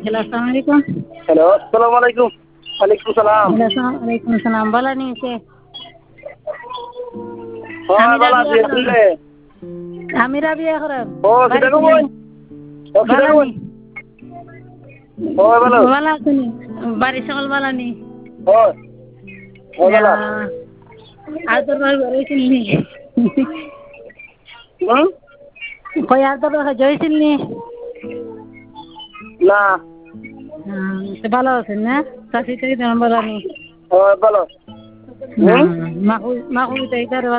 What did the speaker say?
Hello, আসসালামু আলাইকুম। Hello, আসসালামু আলাইকুম। ওয়ালাইকুম সালাম। হ্যালো, আসসালামু আলাইকুম সালাম। বালা নি কে? হয় আমি ভালো রাবিয়া আছি খরম। আপনি? আমি রাবিয়া খরম। ও বাড়ি সেটা চিনি। কই? ও সেটা বালা কই? নি। হয় ভালো। বালা চিনি। বাড়ি সকল বালা নি। হয়। হয় ভালো। আর তোর বাড়ি ঘরে চিনি। হুম? কই আর তোর বাড়ি জয়ছিল নি? না। তো ভালো আছেন না? চাষি টাকি তেমন বালা নি। হয় ভালো। না, হুম? মাকু মাকু তো